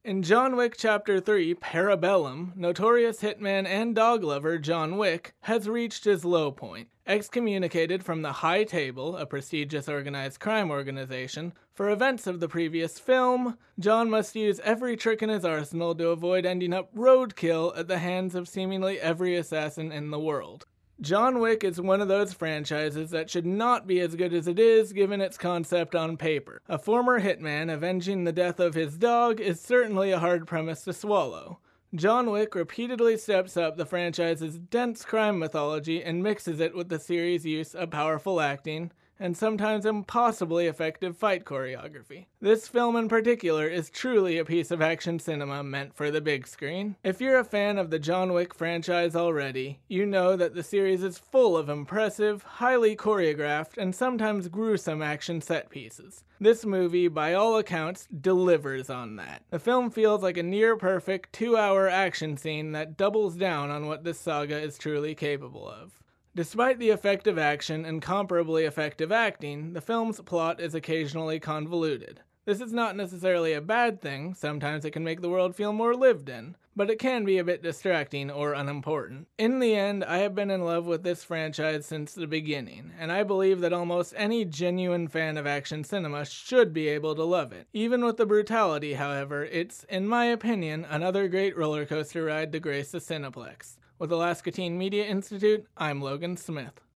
In John Wick Chapter 3, Parabellum, notorious hitman and dog lover John Wick has reached his low point. Excommunicated from the High Table, a prestigious organized crime organization, for events of the previous film, John must use every trick in his arsenal to avoid ending up roadkill at the hands of seemingly every assassin in the world. John Wick is one of those franchises that should not be as good as it is given its concept on paper. A former hitman avenging the death of his dog is certainly a hard premise to swallow. John Wick repeatedly steps up the franchise's dense crime mythology and mixes it with the series' use of powerful acting and sometimes impossibly effective fight choreography. This film in particular is truly a piece of action cinema meant for the big screen. If you're a fan of the John Wick franchise already, you know that the series is full of impressive, highly choreographed, and sometimes gruesome action set pieces. This movie, by all accounts, delivers on that. The film feels like a near-perfect 2-hour action scene that doubles down on what this saga is truly capable of. Despite the effective action and comparably effective acting, the film's plot is occasionally convoluted. This is not necessarily a bad thing, sometimes it can make the world feel more lived in, but it can be a bit distracting or unimportant. In the end, I have been in love with this franchise since the beginning, and I believe that almost any genuine fan of action cinema should be able to love it. Even with the brutality, however, it's, in my opinion, another great roller coaster ride to grace the Cineplex. With Alaska Teen Media Institute, I'm Logan Smith.